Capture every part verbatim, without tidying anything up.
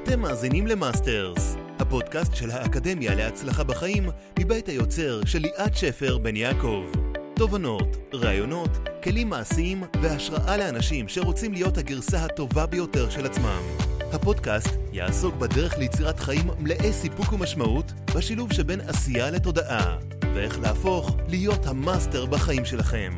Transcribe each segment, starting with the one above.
אתם מאזינים למאסטרס, הפודקאסט של האקדמיה להצלחה בחיים מבית היוצר של ליאת שפר בן יעקב. תובנות, רעיונות, כלים מעשיים והשראה לאנשים שרוצים להיות הגרסה הטובה ביותר של עצמם. הפודקאסט יעסוק בדרך ליצירת חיים מלאי סיפוק ומשמעות בשילוב שבין עשייה לתודעה, ואיך להפוך להיות המאסטר בחיים שלכם.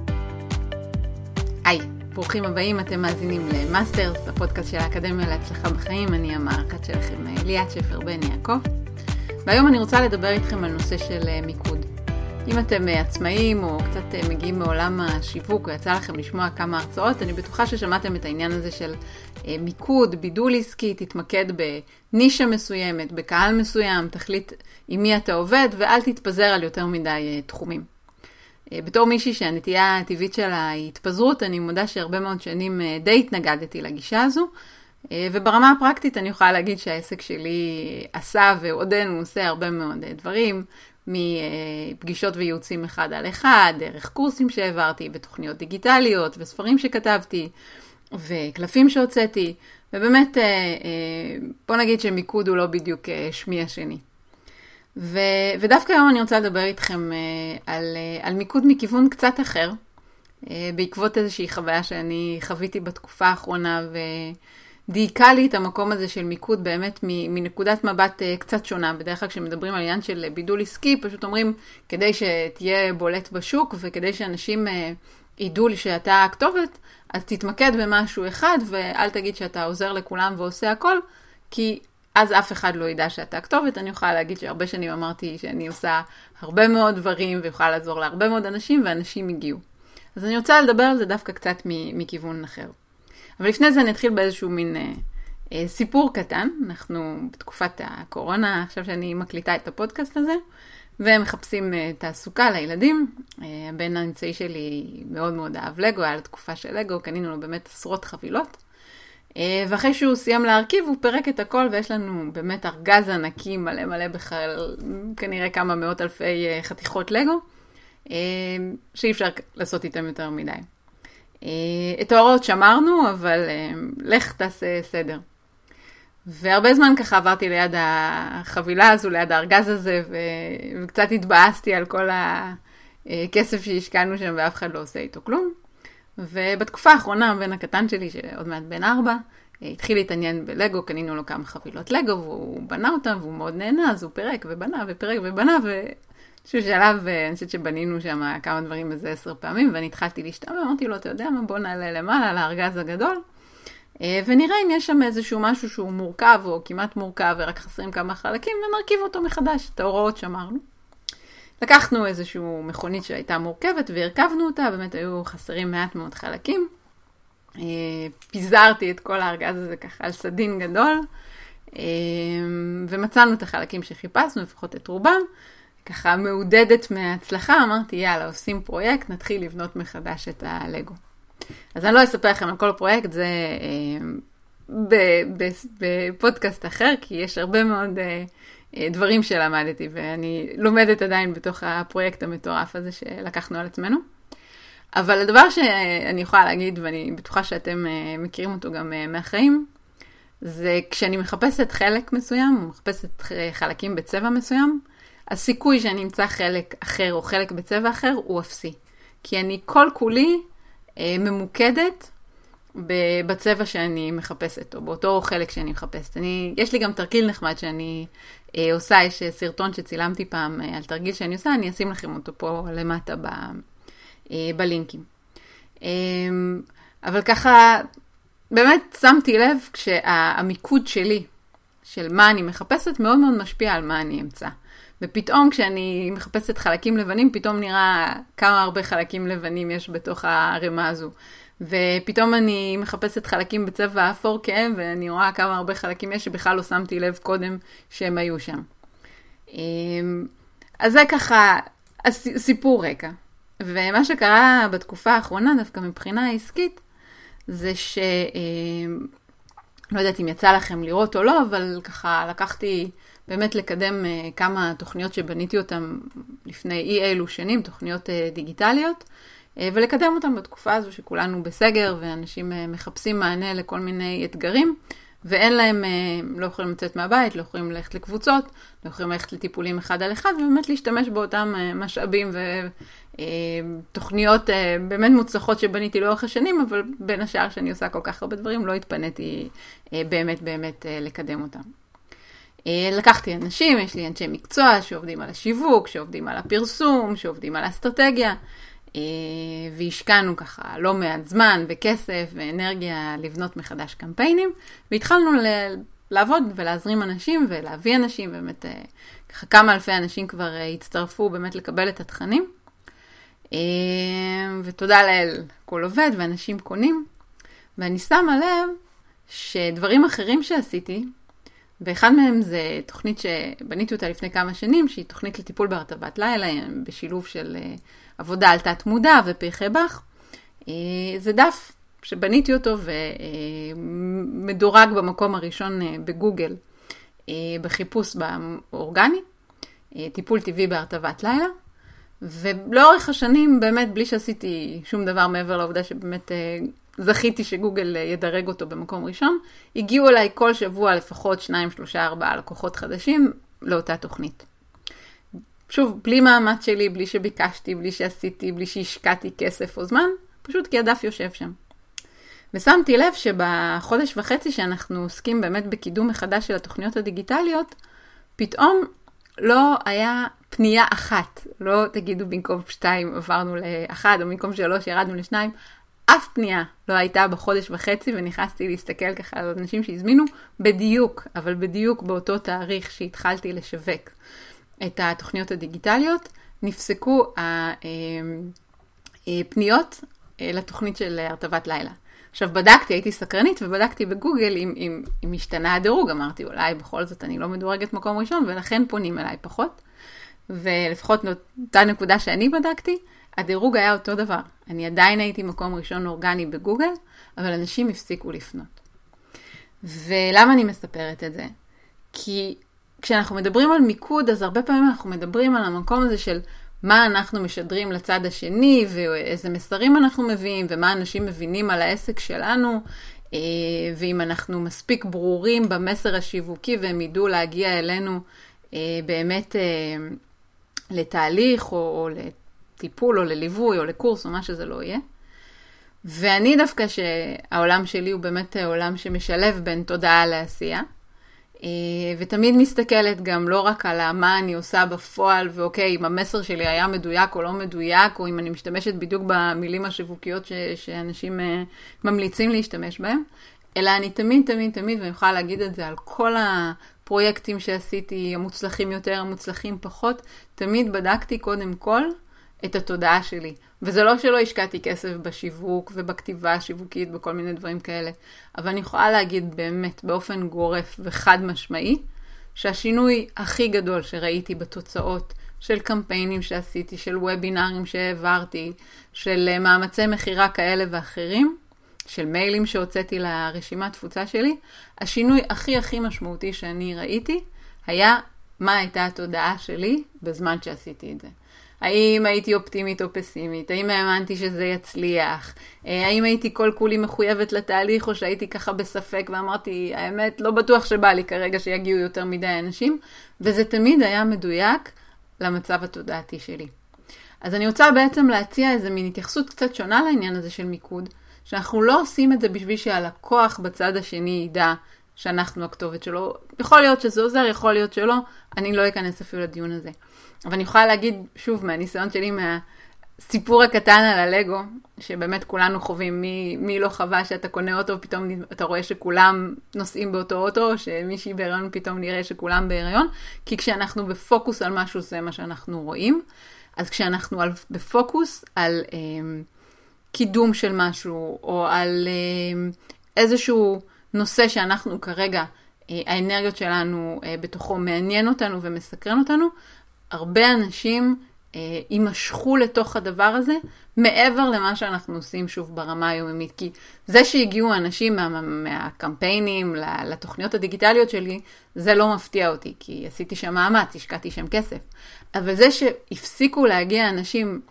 היי, ברוכים הבאים, אתם מאזינים למאסטרס, הפודקאסט של האקדמיה להצלחה בחיים. אני המארחת שלכם ליאת שפר בן יעקב, והיום אני רוצה לדבר איתכם על נושא של מיקוד. אם אתם עצמאים או קצת מגיעים מעולם השיווק או יצא לכם לשמוע כמה הרצאות, אני בטוחה ששמעתם את העניין הזה של מיקוד, בידול עסקי, תתמקד בנישה מסוימת, בקהל מסוים, תחליט עם מי אתה עובד ואל תתפזר על יותר מדי תחומים. בתור מישהי שהנטייה הטבעית שלה היא התפזרות, אני מודה שהרבה מאוד שנים די התנגדתי לגישה הזו, וברמה הפרקטית אני יכולה להגיד שהעסק שלי עשה ועודן הוא עושה הרבה מאוד דברים, מפגישות וייעוצים אחד על אחד, דרך קורסים שהעברתי, ותוכניות דיגיטליות, וספרים שכתבתי, וקלפים שהוצאתי, ובאמת בוא נגיד שמיקוד הוא לא בדיוק שמי השני. ו, ודווקא היום אני רוצה לדבר איתכם על, על מיקוד מכיוון קצת אחר, בעקבות איזושהי חוויה שאני חוויתי בתקופה האחרונה, ודייקה לי את המקום הזה של מיקוד באמת מנקודת מבט קצת שונה. בדרך כלל כשמדברים על עניין של בידול עסקי, פשוט אומרים כדי שתהיה בולט בשוק, וכדי שאנשים ידעו לי שאתה הכתובת, אז תתמקד במשהו אחד, ואל תגיד שאתה עוזר לכולם ועושה הכל, כי אז אף אחד לא ידע שאתה הכתובת. אני יכולה להגיד שהרבה שנים אמרתי שאני עושה הרבה מאוד דברים, ויכולה לעזור להרבה מאוד אנשים, ואנשים הגיעו. אז אני רוצה לדבר על זה דווקא קצת מכיוון אחר. אבל לפני זה אני אתחיל באיזשהו מין אה, אה, סיפור קטן. אנחנו בתקופת הקורונה, עכשיו שאני מקליטה את הפודקאסט הזה, ומחפשים אה, תעסוקה לילדים. אה, הבן האמצעי שלי מאוד מאוד אהב לגו, היה לתקופה של לגו, קנינו לו באמת עשרות חבילות. ואחרי שהוא סיים להרכיב, הוא פרק את הכל, ויש לנו באמת ארגז ענקי מלא מלא בכלל, כנראה כמה מאות אלפי חתיכות לגו, שאי אפשר לעשות איתם יותר מדי. את ההוראות שמרנו, אבל לך תעשה סדר. והרבה זמן ככה עברתי ליד החבילה הזו, ליד הארגז הזה, וקצת התבאסתי על כל הכסף שהשקענו שם, ואף אחד לא עושה איתו כלום. ובתקופה האחרונה, הבן הקטן שלי, שעוד מעט בן ארבע, התחיל להתעניין בלגו, קנינו לו כמה חבילות לגו, והוא בנה אותם, והוא מאוד נהנה, אז הוא פרק ובנה ופרק ובנה, ובאיזשהו שלב, אני חושבת שבנינו שם כמה דברים איזה עשר פעמים, ואני התחלתי להשתמע, אמרתי לו, אתה יודע מה, בוא נעלה למעלה, לארגז הגדול, ונראה אם יש שם איזשהו משהו שהוא מורכב, או כמעט מורכב, ורק חסרים כמה חלקים, ונרכיב אותו מחדש, את ההוראות שמרנו. לקחנו איזשהו מכונית שהייתה מורכבת והרכבנו אותה, באמת היו חסרים מעט מאוד חלקים. פיזרתי את כל הארגז הזה ככה על סדין גדול, ומצאנו את החלקים שחיפשנו, לפחות את רובם. ככה מעודדת מההצלחה, אמרתי יאללה, עושים פרויקט, נתחיל לבנות מחדש את הלגו. אז אני לא אספר לכם על כל פרויקט, זה בפודקאסט אחר, כי יש הרבה מאוד דברים שלמדתי, ואני לומדת עדיין בתוך הפרויקט המטורף הזה שלקחנו על עצמנו. אבל הדבר שאני יכולה להגיד, ואני בטוחה שאתם מכירים אותו גם מהחיים, זה כשאני מחפשת חלק מסוים, או מחפשת חלקים בצבע מסוים, הסיכוי שאני אמצא חלק אחר או חלק בצבע אחר הוא אפסי. כי אני כל כולי ממוקדת בצבע שאני מחפשת, או באותו חלק שאני מחפשת. אני, יש לי גם תרגיל נחמד שאני אה, עושה, יש סרטון שצילמתי פעם אה, על תרגיל שאני עושה, אני אשים לכם אותו פה למטה ב, אה, בלינקים. אה, אבל ככה, באמת שמתי לב כשהמיקוד שלי, של מה אני מחפשת, מאוד מאוד משפיע על מה אני אמצא. ופתאום כשאני מחפשת חלקים לבנים, פתאום נראה כמה הרבה חלקים לבנים יש בתוך הרמה הזו. ופתאום אני מחפשת חלקים בצבע אפור כאב, ואני רואה כמה הרבה חלקים יש שבכלל לא שמתי לב קודם שהם היו שם. אז זה ככה סיפור רקע. ומה שקרה בתקופה האחרונה, דווקא מבחינה העסקית, זה ש... לא יודעת אם יצא לכם לראות או לא, אבל ככה לקחתי באמת לקדם כמה תוכניות שבניתי אותן לפני אי אילו שנים, תוכניות דיגיטליות, ולקדם אותם בתקופה הזו שכולנו בסגר, ואנשים מחפשים מענה לכל מיני אתגרים, ואין להם, לא יכולים לצאת מהבית, לא יכולים ללכת לקבוצות, לא יכולים ללכת לטיפולים אחד על אחד, ובאמת להשתמש באותם משאבים ותוכניות באמת מוצלחות שבניתי לאורך השנים, אבל בין השאר שאני עושה כל כך הרבה דברים, לא התפניתי באמת באמת לקדם אותם. לקחתי אנשים, יש לי אנשי מקצוע שעובדים על השיווק, שעובדים על הפרסום, שעובדים על האסטרטגיה, והשקענו ככה לא מעט זמן וכסף ואנרגיה לבנות מחדש קמפיינים, והתחלנו ל- לעבוד ולהזרים אנשים ולהביא אנשים, באמת ככה כמה אלפי אנשים כבר הצטרפו באמת לקבל את התכנים, ותודה לאל, כל עובד ואנשים קונים, ואני שמה לב שדברים אחרים שעשיתי, ואחד מהם זה תוכנית שבניתי אותה לפני כמה שנים, שהיא תוכנית לטיפול בהרטבת לילה, בשילוב של עבודה על תת מודע ופרחי בח. זה דף שבניתי אותו ומדורג במקום הראשון בגוגל, בחיפוש באורגני, טיפול טבעי בהרטבת לילה. ולאורך השנים, באמת בלי שעשיתי שום דבר מעבר לעובדה שבאמת זכיתי שגוגל ידרג אותו במקום ראשון, הגיעו אליי כל שבוע לפחות שניים, שלושה, ארבעה לקוחות חדשים לאותה תוכנית. שוב, בלי מאמץ שלי, בלי שביקשתי, בלי שעשיתי, בלי שהשקעתי כסף או זמן, פשוט כי הדף יושב שם. ושמתי לב שבחודש וחצי שאנחנו עוסקים באמת בקידום מחדש של התוכניות הדיגיטליות, פתאום לא היה פנייה אחת. לא תגידו במקום שתיים עברנו לאחד, או במקום שלוש ירדנו לשניים. אף פנייה לא הייתה בחודש וחצי, ונכנסתי להסתכל ככה על אנשים שהזמינו בדיוק, אבל בדיוק באותו תאריך שהתחלתי לשווק את התוכניות הדיגיטליות, נפסקו הפניות לתוכנית של הרטבת לילה. עכשיו בדקתי, הייתי סקרנית ובדקתי בגוגל אם, אם, אם השתנה הדירוג, אמרתי אולי בכל זאת אני לא מדורגת מקום ראשון, ולכן פונים אליי פחות. ולפחות נותן נקודה שאני בדקתי, הדירוג היה אותו דבר. אני עדיין הייתי מקום ראשון אורגני בגוגל, אבל אנשים הפסיקו לפנות. ולמה אני מספרת את זה? כי כשאנחנו מדברים על מיקוד, אז הרבה פעמים אנחנו מדברים על המקום הזה של מה אנחנו משדרים לצד השני, ואיזה מסרים אנחנו מביאים, ומה אנשים מבינים על העסק שלנו, ואם אנחנו מספיק ברורים במסר השיווקי, והם ידעו להגיע אלינו באמת לתהליך, או, או לטיפול, או לליווי, או לקורס, או מה שזה לא יהיה. ואני דווקא שהעולם שלי הוא באמת עולם שמשלב בין תודעה לעשייה, ותמיד מסתכלת גם לא רק על מה אני עושה בפועל, ואוקיי, אם המסר שלי היה מדויק או לא מדויק, או אם אני משתמשת בדיוק במילים השיווקיות ש- שאנשים ממליצים להשתמש בהם, אלא אני תמיד, תמיד, תמיד, ואני יכולה להגיד את זה על כל הפרויקטים שעשיתי, המוצלחים יותר, המוצלחים פחות, תמיד בדקתי קודם כל את התודעה שלי. וזה לא שלא השקעתי כסף בשיווק ובכתיבה השיווקית, בכל מיני דברים כאלה. אבל אני יכולה להגיד באמת באופן גורף וחד משמעי, שהשינוי הכי גדול שראיתי בתוצאות של קמפיינים שעשיתי, של וובינרים שהעברתי, של מאמצי מחירה כאלה ואחרים, של מיילים שהוצאתי לרשימת תפוצה שלי, השינוי הכי הכי משמעותי שאני ראיתי, היה מה הייתה התודעה שלי בזמן שעשיתי את זה. האם הייתי אופטימית או פסימית? האם האמנתי שזה יצליח? האם הייתי כל כולי מחויבת לתהליך או שהייתי ככה בספק ואמרתי, האמת, לא בטוח שבא לי כרגע שיגיעו יותר מדי אנשים, וזה תמיד היה מדויק למצב התודעתי שלי. אז אני רוצה בעצם להציע איזה מין התייחסות קצת שונה לעניין הזה של מיקוד, שאנחנו לא עושים את זה בשביל שהלקוח בצד השני ידע שאנחנו הכתובת שלו. יכול להיות שזה עוזר, יכול להיות שלא, אני לא אכנס אפילו לדיון הזה. אבל אני יכולה להגיד, שוב, מהניסיון שלי, מהסיפור הקטן על הלגו, שבאמת כולנו חווים, מי, מי לא חווה שאתה קונה אוטו, ופתאום אתה רואה שכולם נוסעים באותו אוטו, או שמישהי בהיריון פתאום נראה שכולם בהיריון, כי כשאנחנו בפוקוס על משהו, זה מה שאנחנו רואים. אז כשאנחנו על, בפוקוס על אה, קידום של משהו, או על אה, איזשהו נושא שאנחנו כרגע, אה, האנרגיות שלנו אה, בתוכו מעניין אותנו ומסקרן אותנו, הרבה אנשים אה, יימשכו לתוך הדבר הזה, מעבר למה שאנחנו עושים שוב ברמה היומית. כי זה שהגיעו אנשים מה, מהקמפיינים לתוכניות הדיגיטליות שלי, זה לא מפתיע אותי, כי עשיתי שם מאמץ, השקעתי שם כסף. אבל זה שהפסיקו להגיע אנשים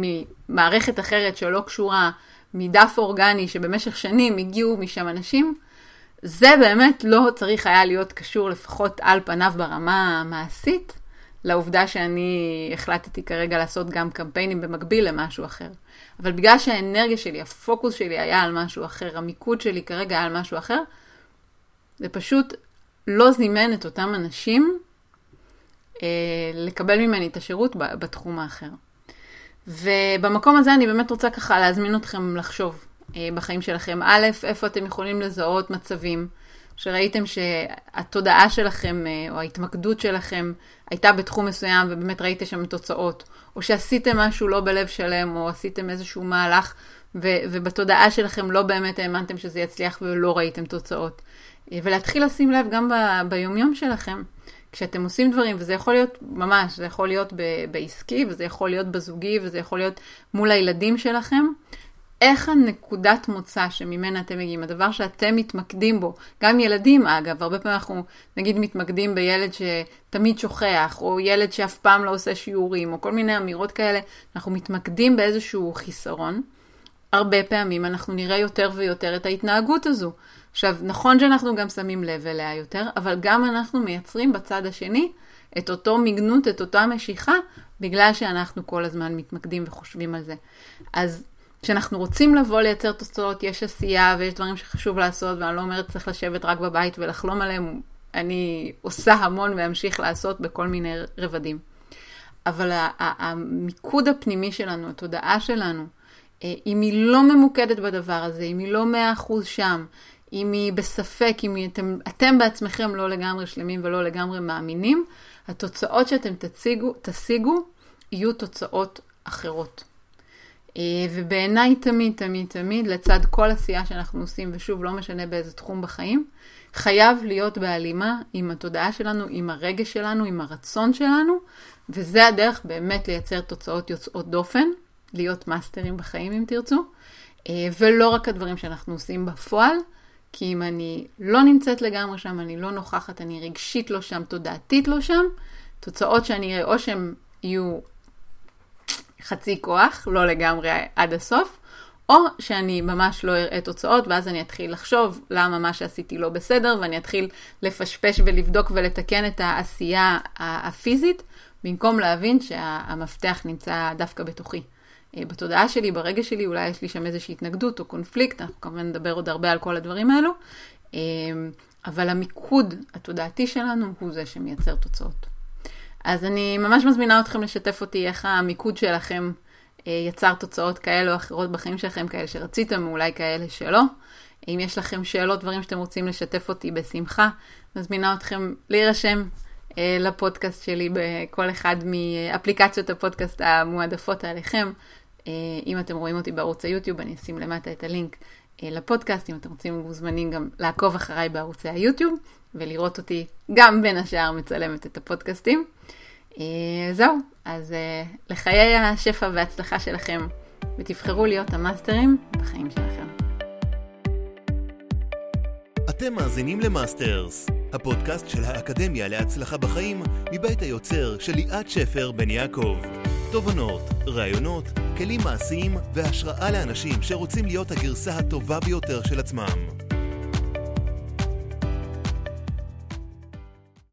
ממערכת אחרת שלא קשורה, מדף אורגני שבמשך שנים הגיעו משם אנשים, זה באמת לא צריך היה להיות קשור לפחות על פניו ברמה המעשית, לעובדה שאני החלטתי כרגע לעשות גם קמפיינים במקביל למשהו אחר. אבל בגלל שהאנרגיה שלי, הפוקוס שלי היה על משהו אחר, המיקוד שלי כרגע היה על משהו אחר, זה פשוט לא זימן את אותם אנשים אה, לקבל ממני את השירות בתחום האחר. ובמקום הזה אני באמת רוצה ככה להזמין אתכם לחשוב אה, בחיים שלכם. א', איפה אתם יכולים לזהות מצבים שראיתם שהתודעה שלכם אה, או ההתמקדות שלכם הייתה בתחום מסוים ובאמת ראיתם שם תוצאות. או שעשיתם משהו לא בלב שלם או עשיתם איזשהו מהלך ו- ובתודעה שלכם לא באמת האמנתם שזה יצליח ולא ראיתם תוצאות. אה, ולהתחיל לשים לב גם ב- ביומיום שלכם. כשאתם עושים דברים, וזה יכול להיות ממש, זה יכול להיות ב- בעסקי, וזה יכול להיות בזוגי, וזה יכול להיות מול הילדים שלכם, איך הנקודת מוצא שממנה אתם מגיעים, הדבר שאתם מתמקדים בו, גם ילדים אגב, הרבה פעמים אנחנו נגיד מתמקדים בילד שתמיד שוכח, או ילד שאף פעם לא עושה שיעורים, או כל מיני אמירות כאלה, אנחנו מתמקדים באיזשהו חיסרון, הרבה פעמים אנחנו נראה יותר ויותר את ההתנהגות הזו. עכשיו, נכון שאנחנו גם שמים לב אליה יותר, אבל גם אנחנו מייצרים בצד השני את אותו מגנות, את אותה משיכה, בגלל שאנחנו כל הזמן מתמקדים וחושבים על זה. אז כשאנחנו רוצים לבוא לייצר תוצאות, יש עשייה ויש דברים שחשוב לעשות, ואני לא אומרת צריך לשבת רק בבית ולחלום עליהם, אני עושה המון ואמשיך לעשות בכל מיני רבדים. אבל המיקוד הפנימי שלנו, התודעה שלנו, אם היא לא ממוקדת בדבר הזה, אם היא לא מאה אחוז שם, אם היא בספק, אם אתם, אתם בעצמכם לא לגמרי שלמים ולא לגמרי מאמינים, התוצאות שאתם תציגו, תשיגו יהיו תוצאות אחרות. ובעיניי תמיד, תמיד, תמיד, לצד כל עשייה שאנחנו עושים, ושוב לא משנה באיזה תחום בחיים, חייב להיות בהלימה עם התודעה שלנו, עם הרגש שלנו, עם הרצון שלנו, וזה הדרך באמת לייצר תוצאות יוצאות דופן, להיות מאסטרים בחיים אם תרצו, ולא רק הדברים שאנחנו עושים בפועל, כי אם אני לא נמצאת לגמרי שם, אני לא נוכחת, אני רגשית לא שם, תודעתית לא שם, תוצאות שאני אראה או שהם יהיו חצי כוח, לא לגמרי עד הסוף, או שאני ממש לא אראה תוצאות, ואז אני אתחיל לחשוב למה מה שעשיתי לא בסדר, ואני אתחיל לפשפש ולבדוק ולתקן את העשייה הפיזית, במקום להבין שהמפתח נמצא דווקא בתוכי. בתודעה שלי, ברגע שלי, אולי יש לי שם איזושהי התנגדות או קונפליקט, אנחנו כמובן נדבר עוד הרבה על כל הדברים האלו, אבל המיקוד התודעתי שלנו הוא זה שמייצר תוצאות. אז אני ממש מזמינה אתכם לשתף אותי איך המיקוד שלכם יצר תוצאות כאלה או אחרות בחיים שלכם, כאלה שרציתם, אולי כאלה שלא. אם יש לכם שאלות, דברים שאתם רוצים לשתף אותי בשמחה, מזמינה אתכם להירשם לפודקאסט שלי בכל אחד מאפליקציות הפודקאסט המועדפות עליכם. אם אתם רואים אותי בערוץ היוטיוב, אני אשים למטה את הלינק לפודקאסט. אם אתם רוצים מוזמנים גם לעקוב אחריי בערוצי היוטיוב, ולראות אותי גם בין השאר מצלמת את הפודקאסטים. זהו, אז לחיי השפע וההצלחה שלכם, ותבחרו להיות המאסטרים בחיים שלכם. אתם מאזינים למאסטרס, הפודקאסט של האקדמיה להצלחה בחיים, מבית היוצר של ליאת שפר בן יעקב. תובנות, רעיונות, כלים מעשיים והשראה לאנשים שרוצים להיות הגרסה הטובה ביותר של עצמם.